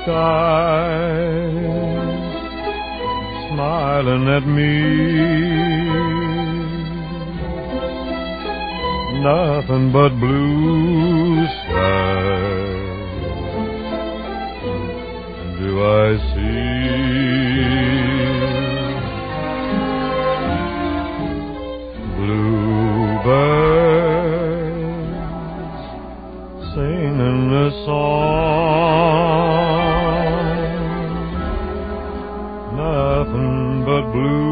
skies smiling at me. Nothing but blue skies. Do I see bluebirds singing a song? Nothing but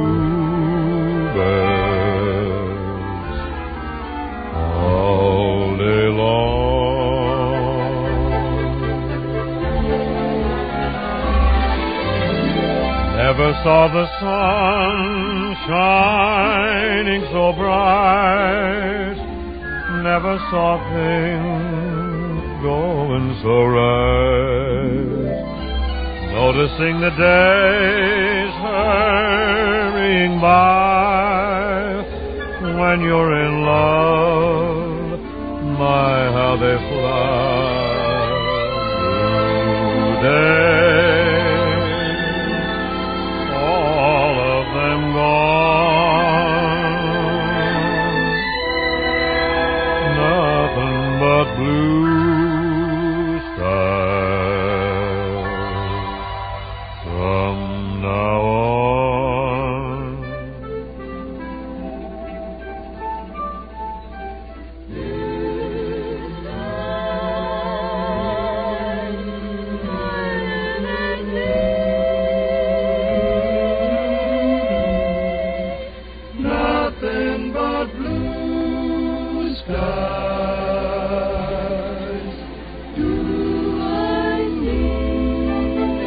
bluebirds all day long. Never saw the sun shining so bright, never saw things going so right. Noticing the days hurrying by, when you're in love, my, how they fly. Blue days, all of them gone. Nothing but blue skies from now on. Nothing but blue skies do I need.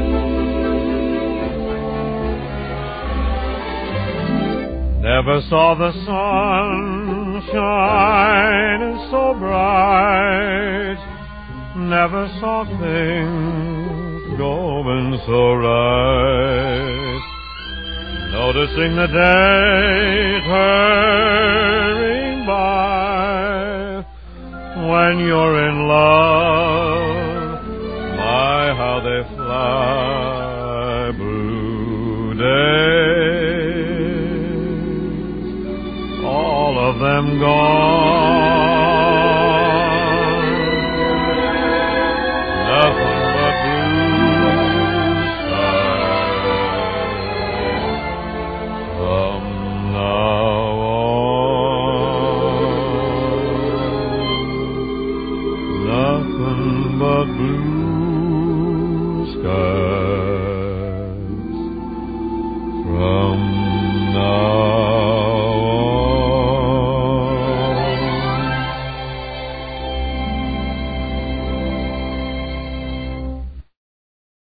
Never saw the sun shining so bright, never saw things going so right. Noticing the days hurrying by, when you're in love, my, how they fly. Blue days, all of them gone. Nothing but blue skies from now on. Nothing but blue